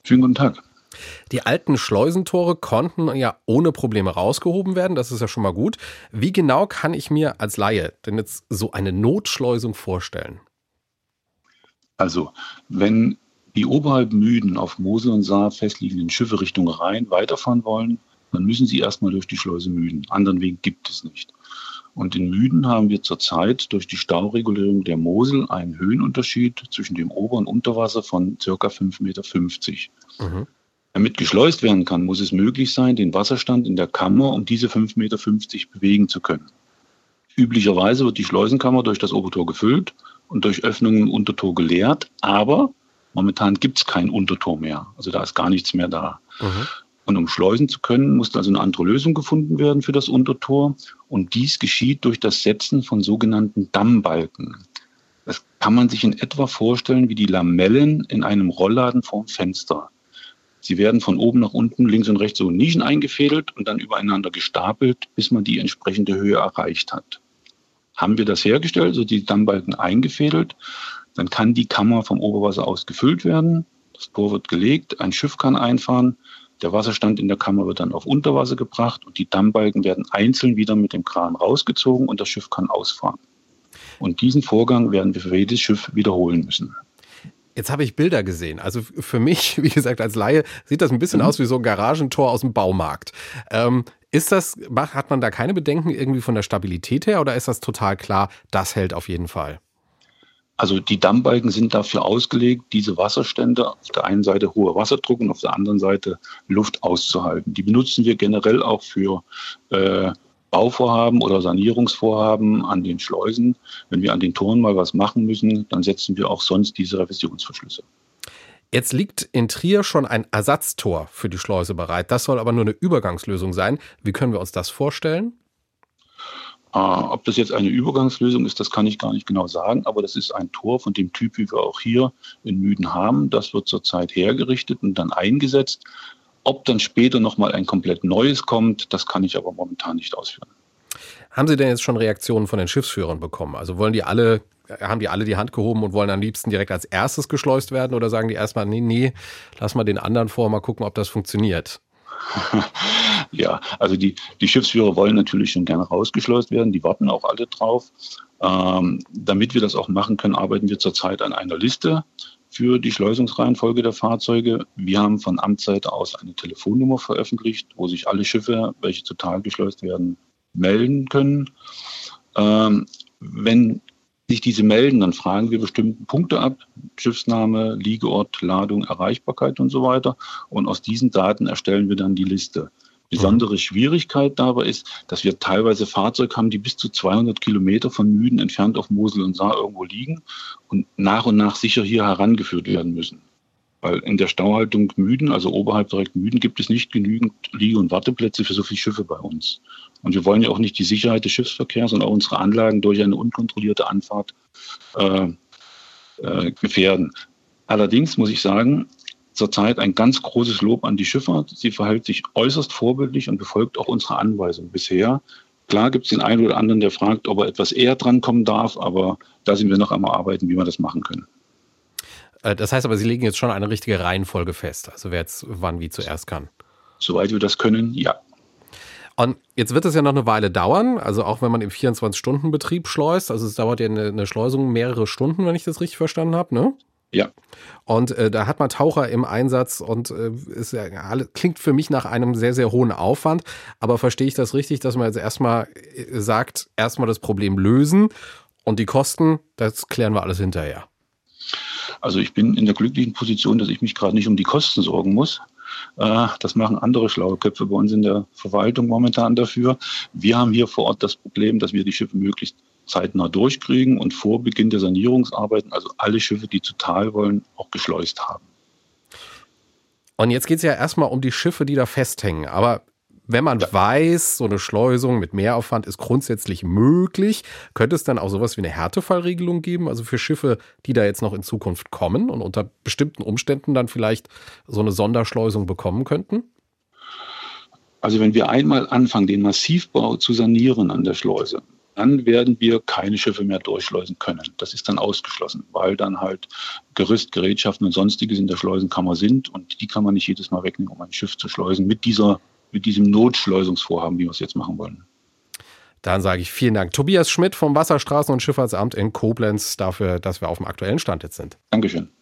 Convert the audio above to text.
Schönen guten Tag. Die alten Schleusentore konnten ja ohne Probleme rausgehoben werden, das ist ja schon mal gut. Wie genau kann ich mir als Laie denn jetzt so eine Notschleusung vorstellen? Also, wenn die oberhalb Müden auf Mosel und Saar festliegenden Schiffe Richtung Rhein weiterfahren wollen, dann müssen sie erstmal durch die Schleuse Müden. Anderen Weg gibt es nicht. Und in Müden haben wir zurzeit durch die Stauregulierung der Mosel einen Höhenunterschied zwischen dem Ober- und Unterwasser von ca. 5,50 Meter. Mhm. Damit geschleust werden kann, muss es möglich sein, den Wasserstand in der Kammer um diese 5,50 Meter bewegen zu können. Üblicherweise wird die Schleusenkammer durch das Obertor gefüllt und durch Öffnungen im Untertor geleert, aber momentan gibt es kein Untertor mehr. Also da ist gar nichts mehr da. Mhm. Und um schleusen zu können, muss also eine andere Lösung gefunden werden für das Untertor. Und dies geschieht durch das Setzen von sogenannten Dammbalken. Das kann man sich in etwa vorstellen wie die Lamellen in einem Rollladen vorm Fenster. Sie werden von oben nach unten, links und rechts so in Nischen eingefädelt und dann übereinander gestapelt, bis man die entsprechende Höhe erreicht hat. Haben wir das hergestellt, also die Dammbalken eingefädelt, dann kann die Kammer vom Oberwasser aus gefüllt werden. Das Tor wird gelegt, ein Schiff kann einfahren, der Wasserstand in der Kammer wird dann auf Unterwasser gebracht und die Dammbalken werden einzeln wieder mit dem Kran rausgezogen und das Schiff kann ausfahren. Und diesen Vorgang werden wir für jedes Schiff wiederholen müssen. Jetzt habe ich Bilder gesehen. Also für mich, wie gesagt, als Laie sieht das ein bisschen aus wie so ein Garagentor aus dem Baumarkt. Hat man da keine Bedenken irgendwie von der Stabilität her oder ist das total klar, das hält auf jeden Fall? Also die Dammbalken sind dafür ausgelegt, diese Wasserstände auf der einen Seite hoher Wasserdruck und auf der anderen Seite Luft auszuhalten. Die benutzen wir generell auch für Bauvorhaben oder Sanierungsvorhaben an den Schleusen. Wenn wir an den Toren mal was machen müssen, dann setzen wir auch sonst diese Revisionsverschlüsse. Jetzt liegt in Trier schon ein Ersatztor für die Schleuse bereit. Das soll aber nur eine Übergangslösung sein. Wie können wir uns das vorstellen? Ob das jetzt eine Übergangslösung ist, das kann ich gar nicht genau sagen, aber das ist ein Tor von dem Typ, wie wir auch hier in Müden haben. Das wird zurzeit hergerichtet und dann eingesetzt. Ob dann später nochmal ein komplett neues kommt, das kann ich aber momentan nicht ausführen. Haben Sie denn jetzt schon Reaktionen von den Schiffsführern bekommen? Also haben die alle die Hand gehoben und wollen am liebsten direkt als erstes geschleust werden oder sagen die erstmal, nee, lass mal den anderen vor, mal gucken, ob das funktioniert? Ja, also die Schiffsführer wollen natürlich schon gerne rausgeschleust werden, die warten auch alle drauf. Damit wir das auch machen können, arbeiten wir zurzeit an einer Liste für die Schleusungsreihenfolge der Fahrzeuge. Wir haben von Amtsseite aus eine Telefonnummer veröffentlicht, wo sich alle Schiffe, welche total geschleust werden, melden können. Wenn sich diese melden, dann fragen wir bestimmte Punkte ab, Schiffsname, Liegeort, Ladung, Erreichbarkeit und so weiter. Und aus diesen Daten erstellen wir dann die Liste. Besondere Schwierigkeit dabei ist, dass wir teilweise Fahrzeuge haben, die bis zu 200 Kilometer von Müden entfernt auf Mosel und Saar irgendwo liegen und nach sicher hier herangeführt werden müssen. Weil in der Stauhaltung Müden, also oberhalb direkt Müden, gibt es nicht genügend Liege- und Warteplätze für so viele Schiffe bei uns. Und wir wollen ja auch nicht die Sicherheit des Schiffsverkehrs und auch unsere Anlagen durch eine unkontrollierte Anfahrt gefährden. Allerdings muss ich sagen, zurzeit ein ganz großes Lob an die Schifffahrt. Sie verhält sich äußerst vorbildlich und befolgt auch unsere Anweisungen bisher. Klar gibt es den einen oder anderen, der fragt, ob er etwas eher drankommen darf, aber da sind wir noch am Arbeiten, wie wir das machen können. Das heißt aber, Sie legen jetzt schon eine richtige Reihenfolge fest, also wer jetzt wann wie zuerst kann. Soweit wir das können, ja. Und jetzt wird es ja noch eine Weile dauern, also auch wenn man im 24-Stunden-Betrieb schleust, also es dauert ja eine Schleusung mehrere Stunden, wenn ich das richtig verstanden habe, ne? Ja. Und da hat man Taucher im Einsatz und klingt für mich nach einem sehr, sehr hohen Aufwand. Aber verstehe ich das richtig, dass man jetzt erstmal sagt, erstmal das Problem lösen und die Kosten, das klären wir alles hinterher? Also ich bin in der glücklichen Position, dass ich mich gerade nicht um die Kosten sorgen muss. Das machen andere schlaue Köpfe bei uns in der Verwaltung momentan dafür. Wir haben hier vor Ort das Problem, dass wir die Schiffe möglichst zeitnah durchkriegen und vor Beginn der Sanierungsarbeiten, also alle Schiffe, die zu Tal wollen, auch geschleust haben. Und jetzt geht es ja erstmal um die Schiffe, die da festhängen. Aber wenn man weiß, so eine Schleusung mit Mehraufwand ist grundsätzlich möglich, könnte es dann auch sowas wie eine Härtefallregelung geben, also für Schiffe, die da jetzt noch in Zukunft kommen und unter bestimmten Umständen dann vielleicht so eine Sonderschleusung bekommen könnten? Also wenn wir einmal anfangen, den Massivbau zu sanieren an der Schleuse, dann werden wir keine Schiffe mehr durchschleusen können. Das ist dann ausgeschlossen, weil dann halt Gerüst, Gerätschaften und Sonstiges in der Schleusenkammer sind und die kann man nicht jedes Mal wegnehmen, um ein Schiff zu schleusen mit diesem Notschleusungsvorhaben, wie wir es jetzt machen wollen. Dann sage ich vielen Dank. Tobias Schmidt vom Wasserstraßen- und Schifffahrtsamt in Koblenz dafür, dass wir auf dem aktuellen Stand jetzt sind. Dankeschön.